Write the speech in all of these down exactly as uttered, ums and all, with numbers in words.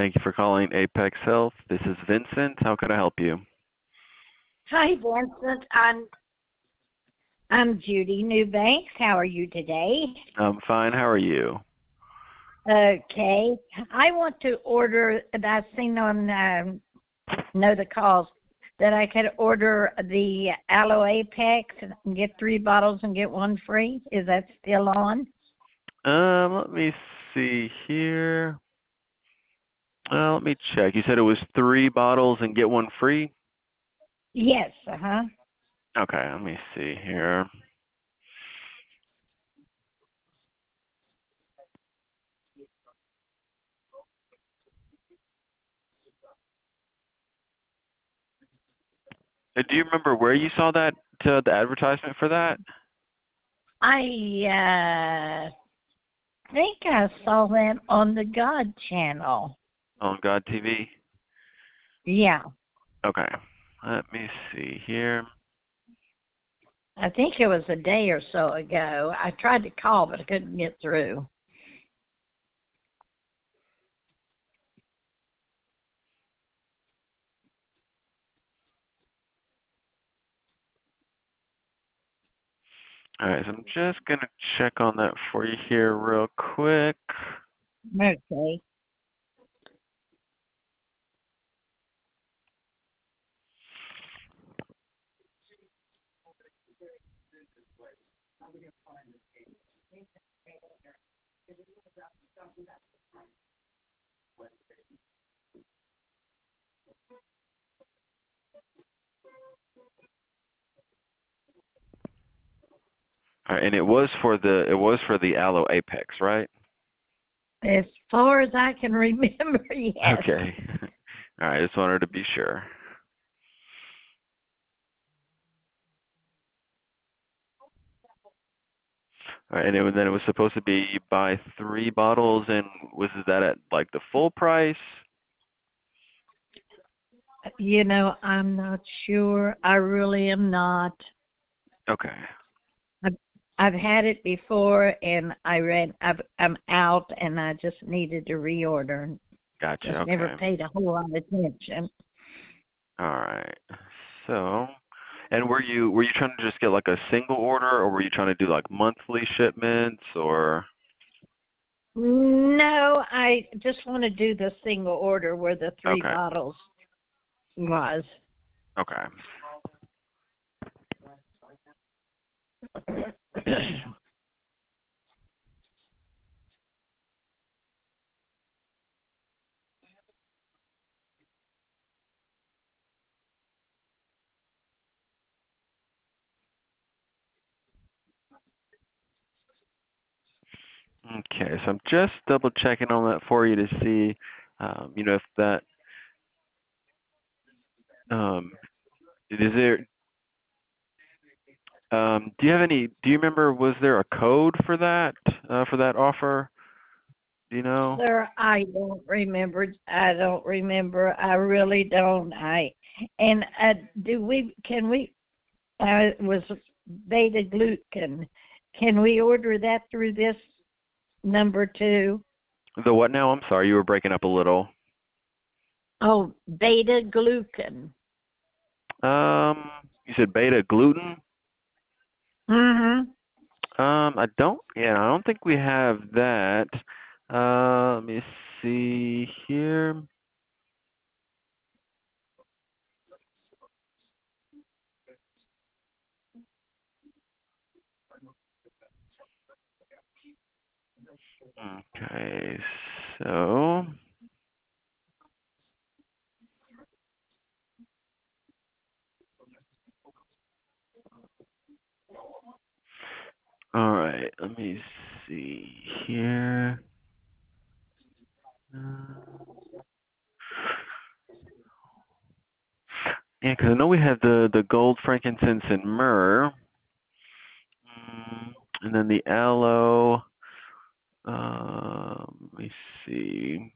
Thank you for calling Apex Health. This is Vincent. How can I help you? Hi, Vincent. I'm I'm Judy Newbanks. How are you today? I'm fine. How are you? Okay. I want to order, and I've seen on um, Know the Calls that I could order the Aloe Apex and get three bottles and get one free. Is that still on? Um, let me see here. Uh, let me check. You said it was three bottles and get one free? Yes. Uh huh. Okay, let me see here. Uh, Do you remember where you saw that, uh, the advertisement for that? I uh, think I saw that on the God channel. On God T V? Yeah. Okay, let me see here. I think it was a day or so ago. I tried to call, but I couldn't get through. All right, so I'm just going to check on that for you here real quick. Okay. All right, and it was for the it was for the Aloe Apex, right? As far as I can remember, yes. Okay. All right, just wanted to be sure. All right, and it, was- then it was supposed to be you buy three bottles, and was that at like the full price? You know, I'm not sure. I really am not. Okay. I've, I've had it before, and I read I've, I'm out, and I just needed to reorder. Gotcha. Just never Okay. paid a whole lot of attention. All right. So, and were you were you trying to just get like a single order, or were you trying to do like monthly shipments, or? No, I just want to do the single order where the three Okay. bottles was. Okay. Okay. So I'm just double checking on that for you to see, um, you know, if that um, is there. Um, do you have any? Do you remember? Was there a code for that uh, for that offer? Do you know? Sir, I don't remember. I don't remember. I really don't. I and uh, do we? Can we? Uh, it was beta glucan. Can we order that through this number two? The what now? I'm sorry, you were breaking up a little. Oh, beta glucan. Um, you said beta gluten. Mm-hmm. Um, I don't. Yeah, I don't think we have that. Uh, let me see here. Okay, so. All right, let me see here. Uh, yeah, because I know we have the the gold, frankincense, and myrrh, mm, and then the aloe. Um, let me see.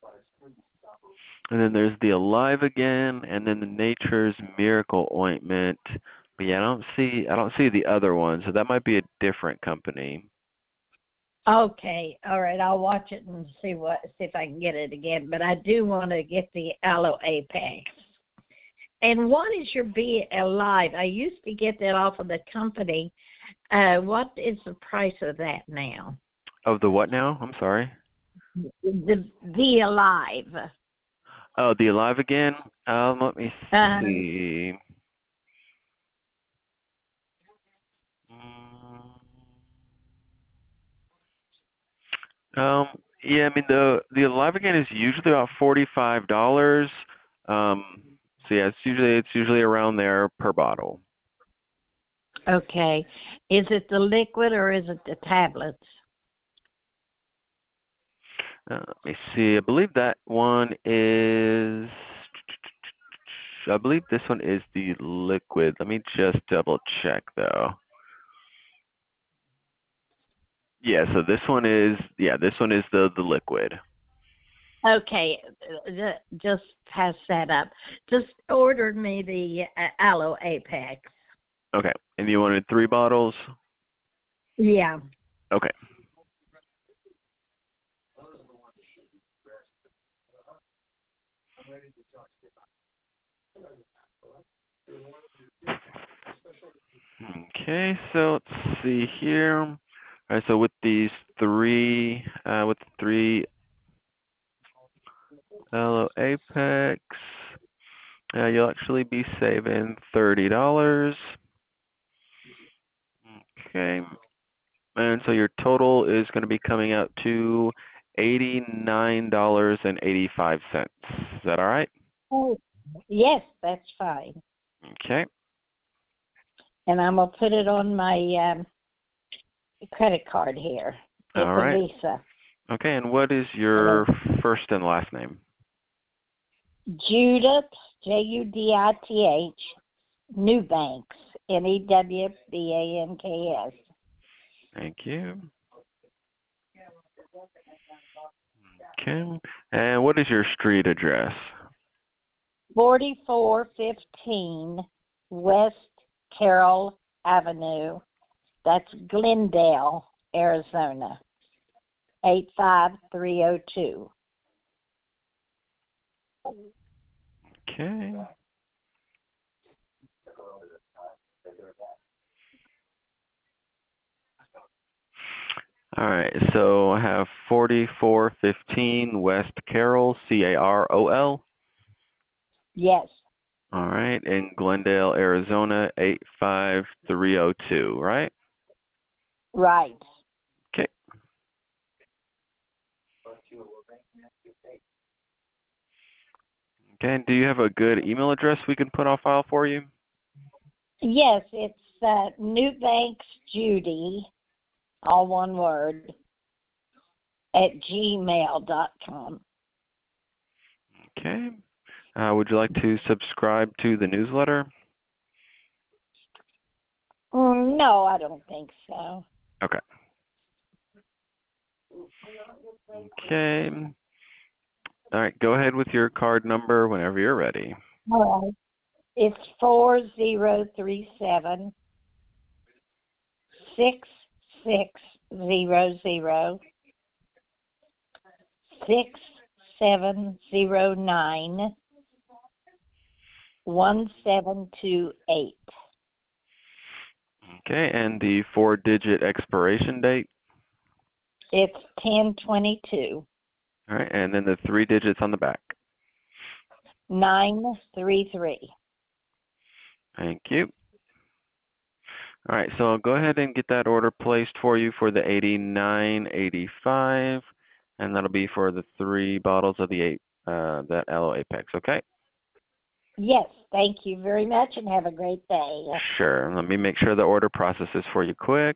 And then there's the Alive Again, and then the Nature's Miracle Ointment. But yeah, I don't see I don't see the other one, so that might be a different company. Okay, all right. I'll watch it and see what see if I can get it again. But I do want to get the Aloe Apex. And what is your Be Alive? I used to get that off of the company. Uh, what is the price of that now? Of the what now? I'm sorry. The Be Alive. Oh, the Alive Again. Um, let me Uh, see. Um, yeah, I mean the the Alive Again is usually about forty-five dollars. Um, so yeah, it's usually it's usually around there per bottle. okay. Is it the liquid or is it the tablets? Uh, let me see. I believe that one is. I believe this one is the liquid. Let me just double check though. Yeah, so this one is yeah, this one is the the liquid. Okay, uh, just pass that up. Just ordered me the uh, Aloe Apex. Okay, and you wanted three bottles? Yeah. Okay. Okay, so let's see here. All right, so with these three, uh, with the three Aloe Apex, uh, you'll actually be saving thirty dollars. Okay, and so your total is going to be coming out to eighty-nine dollars and eighty-five cents. Is that all right? Oh, yes, that's fine. Okay. And I'm gonna put it on my um, credit card here. It's All a right. Visa. Okay, and what is And your first and last name? it's Judith, J U D I T H, Newbanks, N E W B A N K S. Thank you. Okay, and what is your street address? forty-four fifteen West Carroll Avenue. That's Glendale, Arizona, eight five three oh two. Okay. All right, so I have forty-four fifteen West Carroll, C A R O L. Yes, All right, in Glendale, Arizona, eight five three oh two, right? right. Okay. Okay, and do you have a good email address we can put on file for you? Yes, it's uh, Newbanks Judy, all one word, at gmail dot com. Okay. Uh, would you like to subscribe to the newsletter? Mm, no, I don't think so. Okay. Okay. All right, go ahead with your card number whenever you're ready. All right. It's four zero three seven six six zero zero six seven zero nine one seven two eight. Okay, and the four-digit expiration date. It's ten twenty two All right, and then the three digits on the back. nine three three. Thank you. All right, so I'll go ahead and get that order placed for you for the eighty-nine eighty-five, and that'll be for the three bottles of the eight uh, that Aloe Apex. Okay. Yes, thank you very much and have a great day. Sure. Let me make sure the order processes for you quick.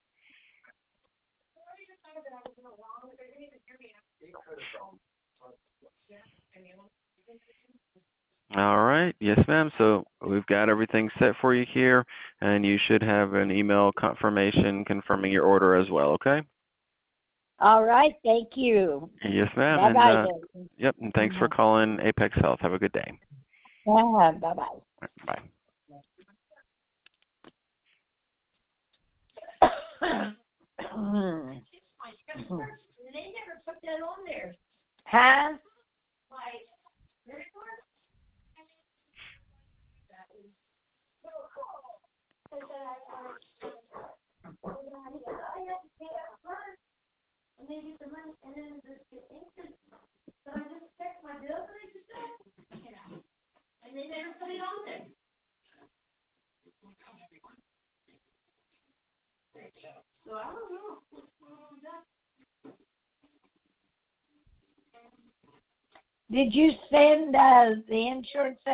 All right. Yes, ma'am. So we've got everything set for you here, and you should have an email confirmation confirming your order as well. Okay. All right. Thank you. Yes, ma'am. Bye And bye. uh, yep, and thanks for calling Apex Health. Have a good day. Yeah, bye bye. Bye. They never put that on there. Huh? Did you send uh, the insurance